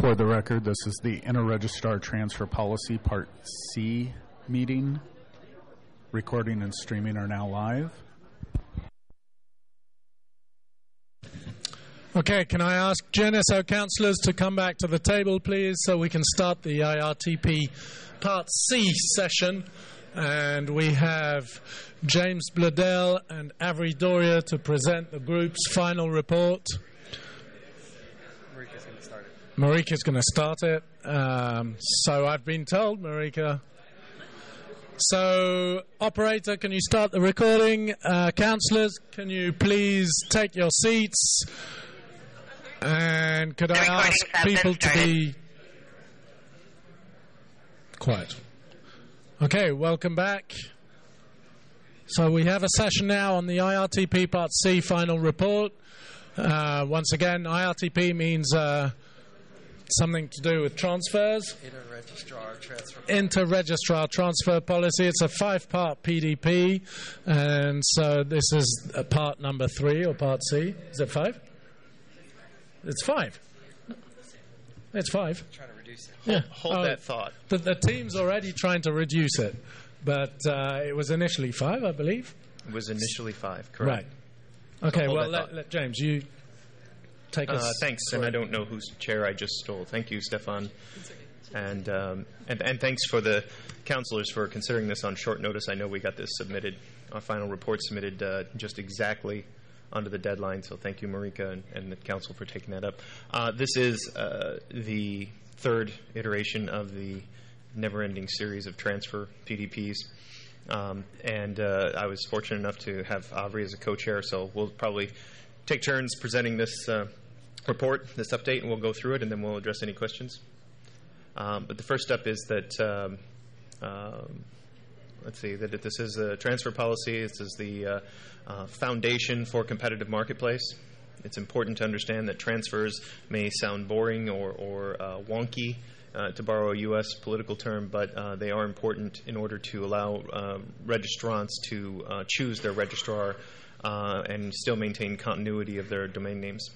For the record, this is the Inter-Registrar Transfer Policy Part C meeting. Recording and streaming are now live. Okay, can I ask GNSO councillors to come back to the table, please, so we can start the IRTP Part C session. And we have James Bladell and Avery Doria to present the group's final report. Marika's going to start it. Marika's going to start it. So I've been told, Marika. So, operator, can you start the recording? Councillors, can you please take your seats? And could I ask people to be quiet? Okay, welcome back. So we have a session now on the IRTP Part C final report. Once again, IRTP means something to do with transfers. Inter-registrar transfer policy. It's a 5-part PDP, and so this is part number 3 or Part C. Is it 5? It's 5. It's 5. Trying to reduce it. Yeah. Hold that thought. The team's already trying to reduce it, but it was initially 5, I believe. It was initially 5, correct. Right. Okay, So well, let James, you take us. Thanks, and I don't know whose chair I just stole. Thank you, Stefan. And thanks for the councillors for considering this on short notice. I know we got this submitted, our final report submitted just exactly under the deadline, so thank you, Marika, and the council for taking that up. This is the third iteration of the never-ending series of transfer PDPs, and I was fortunate enough to have Avery as a co-chair, so we'll probably take turns presenting this report, this update, and we'll go through it, and then we'll address any questions. But the first step is that let's see, that this is a transfer policy. This is the foundation for competitive marketplace. It's important to understand that transfers may sound boring or wonky, to borrow a U.S. political term, but they are important in order to allow registrants to choose their registrar and still maintain continuity of their domain names.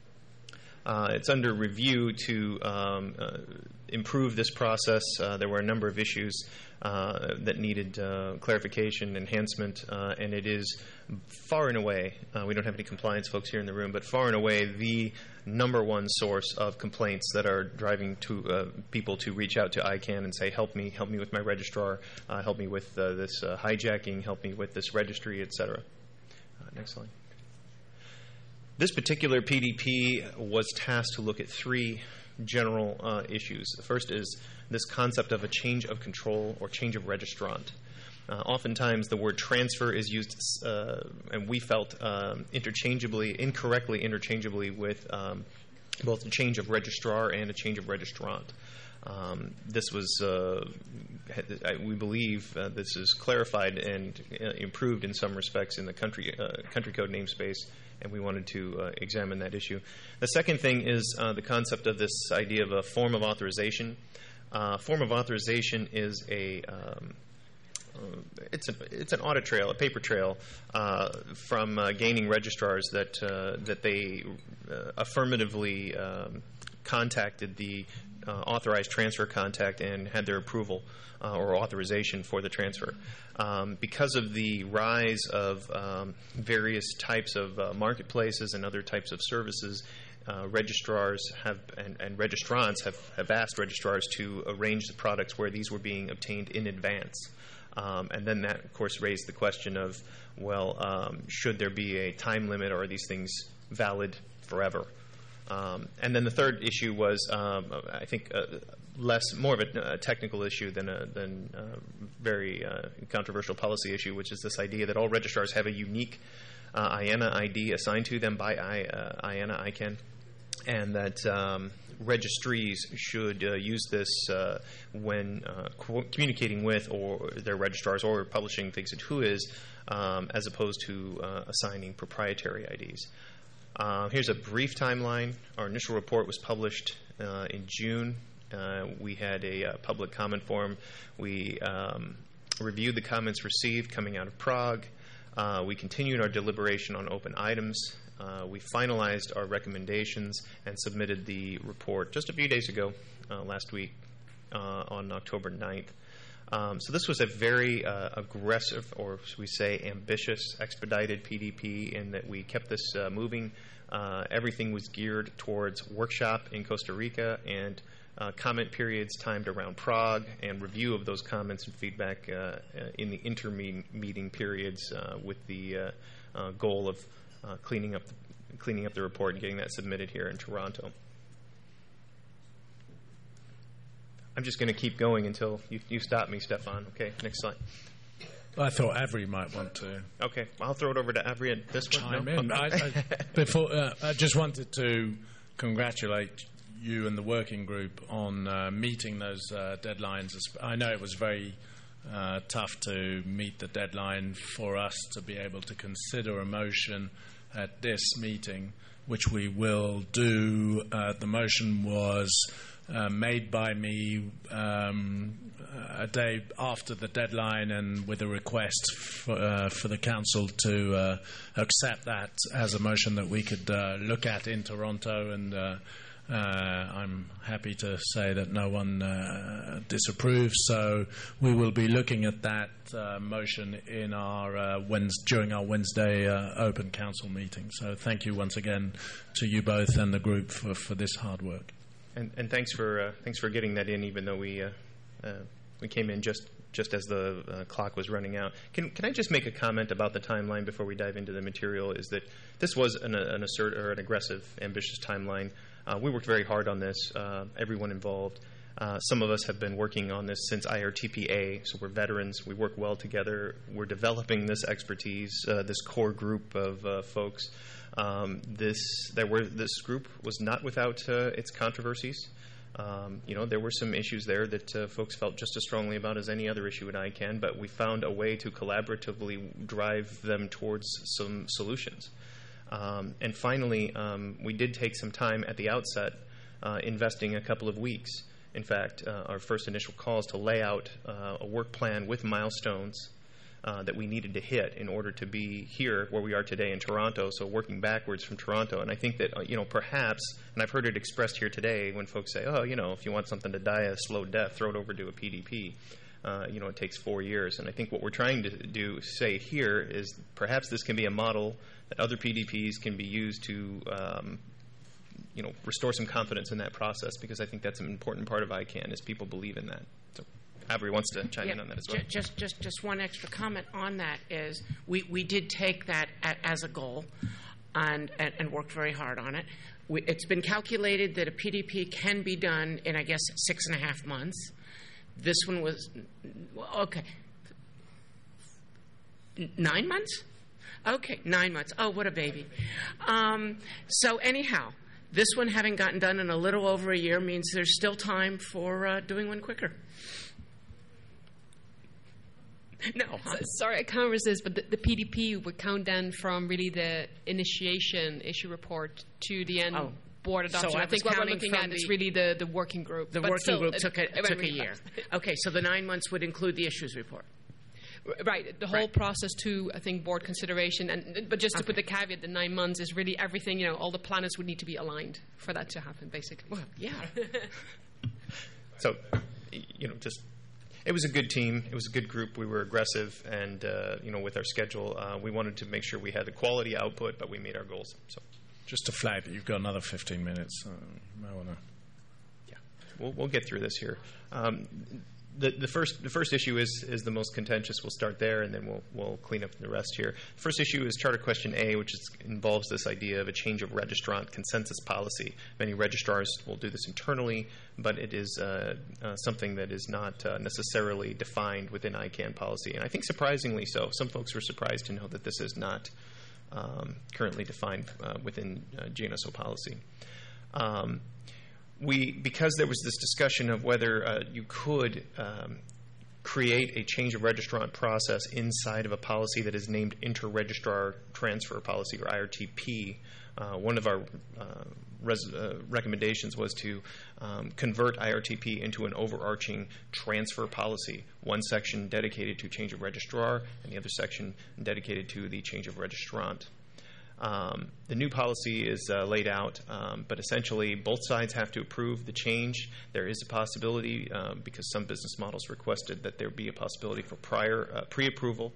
It's under review to improve this process. There were a number of issues that needed clarification, enhancement, and it is far and away, we don't have any compliance folks here in the room, but far and away the number one source of complaints that are driving to people to reach out to ICANN and say, help me with my registrar, help me with this hijacking, help me with this registry, etc. Next slide. This particular PDP was tasked to look at 3 general issues. The first is this concept of a change of control or change of registrant. Oftentimes the word transfer is used, and we felt incorrectly interchangeably with both a change of registrar and a change of registrant. This was, we believe, this is clarified and improved in some respects in the country code namespace, and we wanted to examine that issue. The second thing is the concept of this idea of a form of authorization. Form of authorization is it's an audit trail, a paper trail from gaining registrars that they affirmatively contacted the authorized transfer contact and had their approval or authorization for the transfer. Because of the rise of various types of marketplaces and other types of services, registrars and registrants have asked registrars to arrange the products where these were being obtained in advance. And then that, of course, raised the question of, well, should there be a time limit, or are these things valid forever? And then the third issue was, I think, more of a technical issue than a very controversial policy issue, which is this idea that all registrars have a unique IANA ID assigned to them by IANA ICANN, and that registries should use this when communicating with or their registrars or publishing things at WHOIS, as opposed to assigning proprietary IDs. Here's a brief timeline. Our initial report was published in June. We had a public comment forum. We reviewed the comments received coming out of Prague. We continued our deliberation on open items. We finalized our recommendations and submitted the report just a few days ago, last week, on October 9th. So this was a very aggressive, or should we say ambitious, expedited PDP in that we kept this moving. Everything was geared towards workshop in Costa Rica and comment periods timed around Prague and review of those comments and feedback in the inter-meeting periods with the goal of cleaning up the report and getting that submitted here in Toronto. I'm just going to keep going until you stop me, Stefan. Okay, next slide. I thought Avery might want to. Okay, I'll throw it over to Avery at this one. Chime in. I just wanted to congratulate you and the working group on meeting those deadlines. I know it was very tough to meet the deadline for us to be able to consider a motion at this meeting, which we will do. The motion was made by me a day after the deadline, and with a request for the council to accept that as a motion that we could look at in Toronto, and I'm happy to say that no one disapproves, so we will be looking at that motion in our during our Wednesday open council meeting. So thank you once again to you both and the group for this hard work. And thanks for getting that in, even though we came in just as the clock was running out. Can I just make a comment about the timeline before we dive into the material? Is that this was an aggressive, ambitious timeline. We worked very hard on this. Everyone involved. Some of us have been working on this since IRTPA, so we're veterans. We work well together. We're developing this expertise, this core group of folks. This group was not without its controversies. There were some issues there that folks felt just as strongly about as any other issue at ICANN, but we found a way to collaboratively drive them towards some solutions. And finally, we did take some time at the outset, investing a couple of weeks. In fact, our first initial calls to lay out a work plan with milestones that we needed to hit in order to be here where we are today in Toronto, so working backwards from Toronto. And I think that, perhaps, and I've heard it expressed here today when folks say, if you want something to die a slow death, throw it over to a PDP. It takes 4 years. And I think what we're trying to say here is perhaps this can be a model that other PDPs can be used to, restore some confidence in that process, because I think that's an important part of ICANN is people believe in that. So Avery wants to chime in on that as well. Just one extra comment on that is we did take that as a goal and worked very hard on it. It's been calculated that a PDP can be done in, I guess, 6.5 months. This one was, 9 months? Okay, 9 months. Oh, what a baby. So anyhow, this one having gotten done in a little over a year means there's still time for doing one quicker. No. Sorry, I can't resist, but the PDP would count then from really the initiation issue report to the end board adoption. So I think what we're looking at is really the working group. The working group took a year. Okay, so the 9 months would include the issues report. Right, the whole process to, I think, board consideration. But just to put the caveat, the 9 months is really everything, all the planets would need to be aligned for that to happen, basically. Well, yeah. So, it was a good team. It was a good group. We were aggressive, and with our schedule, we wanted to make sure we had the quality output, but we made our goals. So, just to flag that you've got another 15 minutes. You might want to. Yeah, we'll get through this here. The first issue is the most contentious. We'll start there, and then we'll clean up the rest here. The first issue is Charter Question A, which involves this idea of a change of registrant consensus policy. Many registrars will do this internally, but it is something that is not necessarily defined within ICANN policy. And I think surprisingly so. Some folks were surprised to know that this is not currently defined within GNSO policy. Because there was this discussion of whether you could create a change of registrant process inside of a policy that is named Inter-Registrar Transfer Policy, or IRTP, one of our recommendations was to convert IRTP into an overarching transfer policy, one section dedicated to change of registrar and the other section dedicated to the change of registrant. The new policy is laid out, but essentially both sides have to approve the change. There is a possibility, because some business models requested that there be a possibility for prior pre-approval.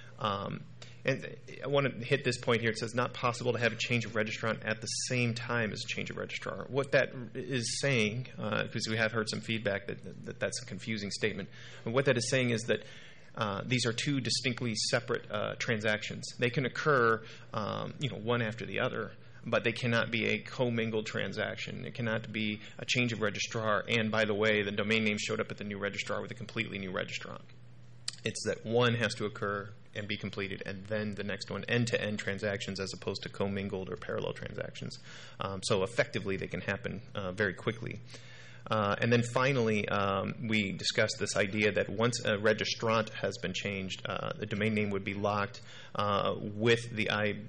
And I want to hit this point here. It says not possible to have a change of registrant at the same time as a change of registrar. What that is saying, because we have heard some feedback that that's a confusing statement, and what that is saying is that these are two distinctly separate transactions. They can occur, one after the other, but they cannot be a commingled transaction. It cannot be a change of registrar, and by the way, the domain name showed up at the new registrar with a completely new registrant. It's that one has to occur and be completed, and then the next one, end-to-end transactions as opposed to commingled or parallel transactions. So effectively, they can happen very quickly. And then finally, we discussed this idea that once a registrant has been changed, the domain name would be locked with the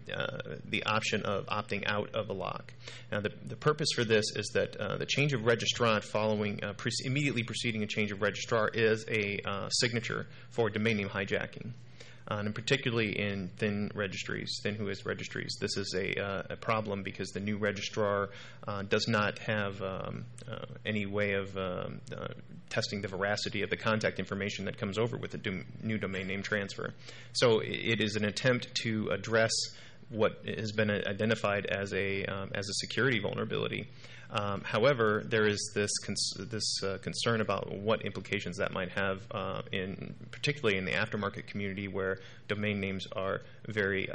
option of opting out of a lock. Now, the purpose for this is that the change of registrant following immediately preceding a change of registrar is a signature for domain name hijacking. And particularly in thin whois registries, this is a problem because the new registrar does not have any way of testing the veracity of the contact information that comes over with the new domain name transfer. So it is an attempt to address what has been identified as a security vulnerability. However, there is this concern about what implications that might have, particularly in the aftermarket community, where domain names are very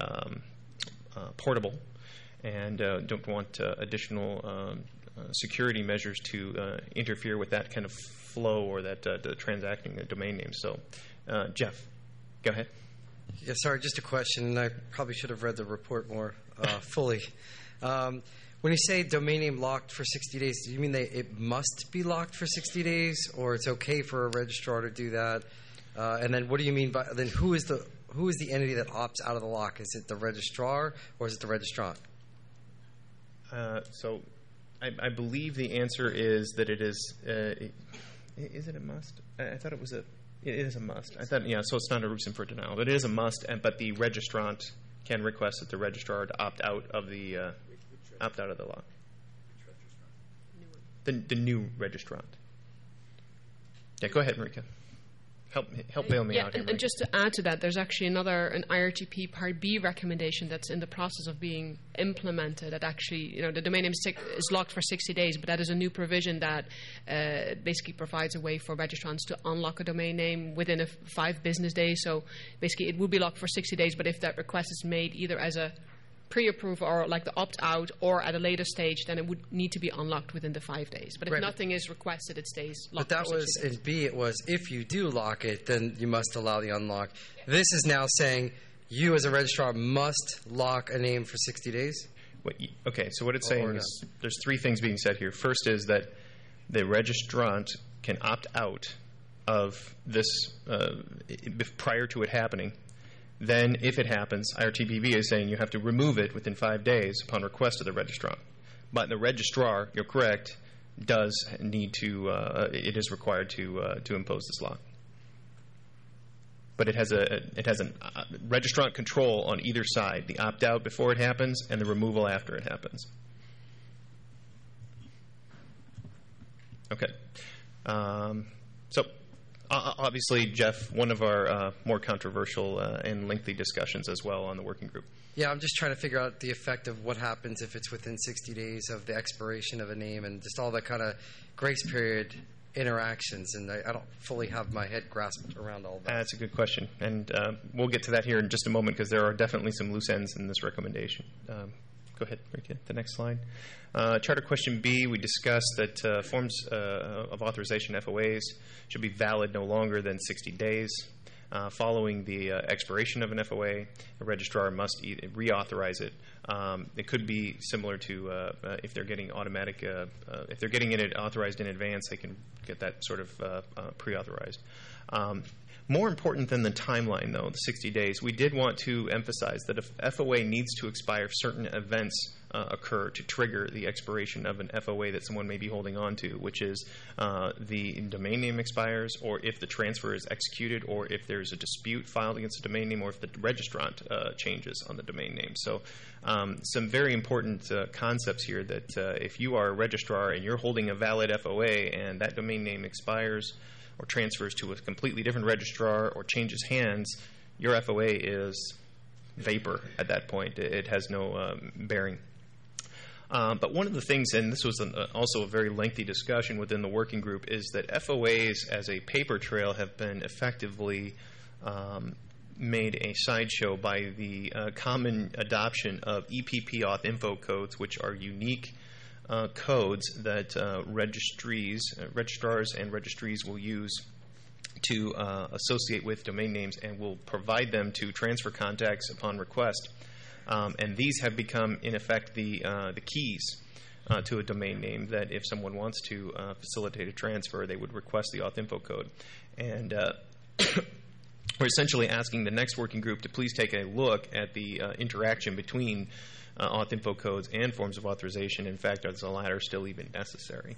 portable, and don't want additional security measures to interfere with that kind of flow or that the transacting the domain name. So, Jeff, go ahead. Yeah, sorry, just a question. I probably should have read the report more fully. When you say domain name locked for 60 days, do you mean it must be locked for 60 days, or it's okay for a registrar to do that? And then what do you mean by then? Who is the entity that opts out of the lock? Is it the registrar or is it the registrant? So, I believe the answer is that it is. Is it a must? I thought it was a. It is a must. I thought, so it's not a reason for denial, but it is a must. But the registrant can request that the registrar to opt out of the lock. The new registrant. Yeah, go ahead, Marika. Help bail me out here. And just to add to that, there's actually an IRTP Part B recommendation that's in the process of being implemented. That actually, the domain name is locked for 60 days, but that is a new provision that basically provides a way for registrants to unlock a domain name within 5 business days. So basically, it will be locked for 60 days, but if that request is made either as a pre-approve or like the opt-out or at a later stage, then it would need to be unlocked within the 5 days. But if nothing is requested, it stays locked. But that was in B. It was if you do lock it, then you must allow the unlock. This is now saying you as a registrar must lock a name for 60 days. Okay, so what it's saying is there's 3 things being said here. First is that the registrant can opt out of this prior to it happening. Then, if it happens, IRTPB is saying you have to remove it within 5 days upon request of the registrant. But the registrar, you're correct, does need to. It is required to impose this lock. But it has a registrant control on either side: the opt out before it happens and the removal after it happens. Okay. So. Obviously, Jeff, one of our more controversial and lengthy discussions as well on the working group. Yeah, I'm just trying to figure out the effect of what happens if it's within 60 days of the expiration of a name and just all that kind of grace period interactions. And I don't fully have my head grasped around all that. That's a good question. And we'll get to that here in just a moment because there are definitely some loose ends in this recommendation. Go ahead, Marika, the next slide. Charter question B, we discussed that forms of authorization, FOAs, should be valid no longer than 60 days. Following the expiration of an FOA, a registrar must reauthorize it. It could be similar to if they're getting automatic, if they're getting it authorized in advance, they can get that sort of pre-authorized. More important than the timeline, though, the 60 days, we did want to emphasize that if FOA needs to expire if certain events occur to trigger the expiration of an FOA that someone may be holding on to, which is the domain name expires, or if the transfer is executed, or if there's a dispute filed against the domain name, or if the registrant changes on the domain name. So some very important concepts here that if you are a registrar and you're holding a valid FOA and that domain name expires or transfers to a completely different registrar or changes hands, your FOA is vapor at that point. It has no bearing. But one of the things, and this was also a very lengthy discussion within the working group, is that FOAs as a paper trail have been effectively made a sideshow by the common adoption of EPP auth info codes, which are unique codes that registrars and registries will use to associate with domain names, and will provide them to transfer contacts upon request. And these have become, in effect, the keys to a domain name, that if someone wants to facilitate a transfer, they would request the auth info code. And we're essentially asking the next working group to please take a look at the interaction between auth info codes and forms of authorization. In fact, is the latter still even necessary?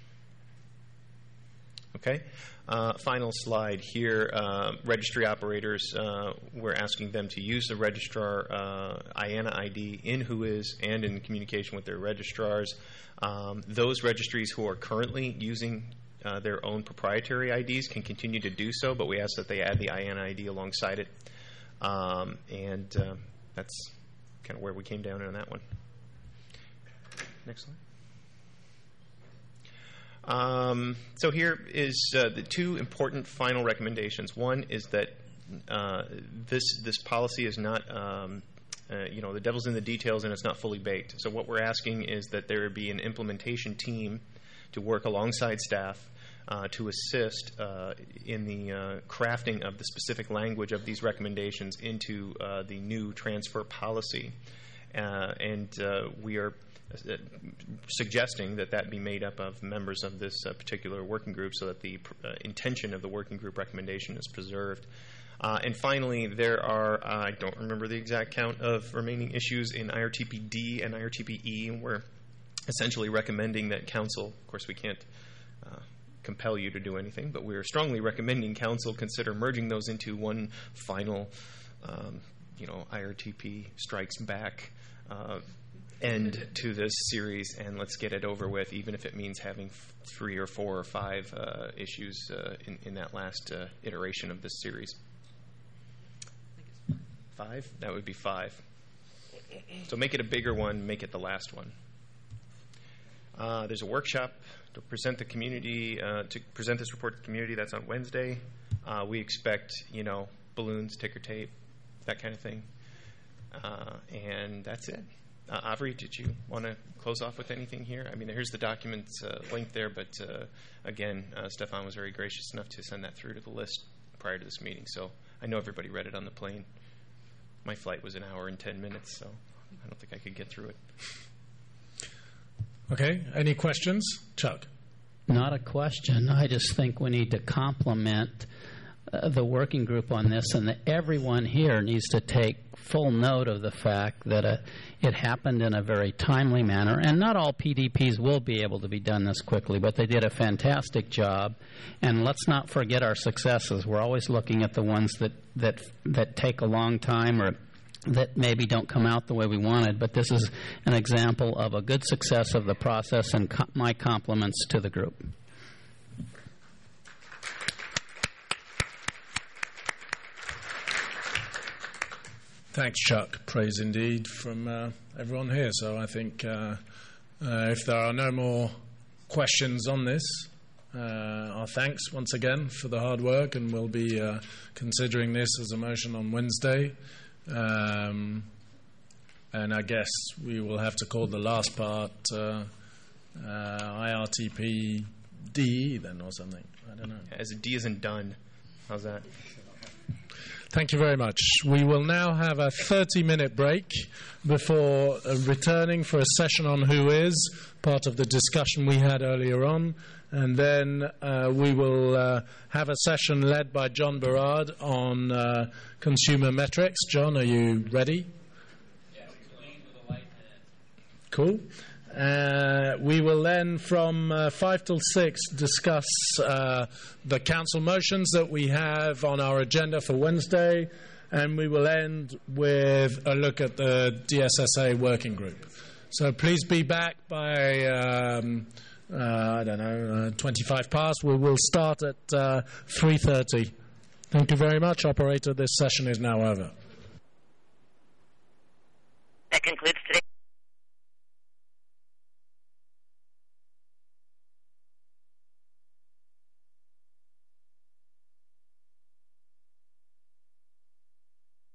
Okay. Final slide here. Registry operators, we're asking them to use the registrar IANA ID in Whois and in communication with their registrars. Those registries who are currently using their own proprietary IDs can continue to do so, but we ask that they add the IANA ID alongside it. And that's kind of where we came down on that one. Next slide. So here is the two important final recommendations. One is that this policy is not, the devil's in the details, and it's not fully baked. So what we're asking is that there be an implementation team to work alongside staff to assist in the crafting of the specific language of these recommendations into the new transfer policy. And we are suggesting that be made up of members of this particular working group, so that the intention of the working group recommendation is preserved. And finally, there are, I don't remember the exact count of remaining issues in IRTP-D and IRTP-E, and we're essentially recommending that Council, of course we can't compel you to do anything, but we're strongly recommending Council consider merging those into one final, IRTP strikes back end to this series, and let's get it over with, even if it means having 3 or 4 or 5 issues in that last iteration of this series. 5? That would be 5. So make it a bigger one, make it the last one. There's a workshop to present the community, to present this report to the community. That's on Wednesday. We expect, balloons, ticker tape, that kind of thing. And that's it. Avri, did you want to close off with anything here? I mean, here's the documents link there, but again, Stefan was very gracious enough to send that through to the list prior to this meeting, so I know everybody read it on the plane. My flight was 1 hour and 10 minutes, so I don't think I could get through it. Okay, any questions? Chuck? Not a question. I just think we need to compliment the working group on this, and that everyone here needs to take full note of the fact that it happened in a very timely manner. And not all PDPs will be able to be done this quickly, but they did a fantastic job. And let's not forget our successes. We're always looking at the ones that take a long time or that maybe don't come out the way we wanted. But this is an example of a good success of the process, and my compliments to the group. Thanks, Chuck. Praise indeed from everyone here. So I think if there are no more questions on this, our thanks once again for the hard work, and we'll be considering this as a motion on Wednesday. And I guess we will have to call the last part IRTP-D then or something. I don't know. As a D isn't done. How's that? Thank you very much. We will now have a 30-minute break before returning for a session on Whois, part of the discussion we had earlier on. And then we will have a session led by John Berard on consumer metrics. John, are you ready? Yes, clean with a light Cool. We will then, from 5 till 6, discuss the council motions that we have on our agenda for Wednesday, and we will end with a look at the DSSA working group. So please be back by, 25 past. We will start at 3:30. Thank you very much, operator. This session is now over. That concludes today.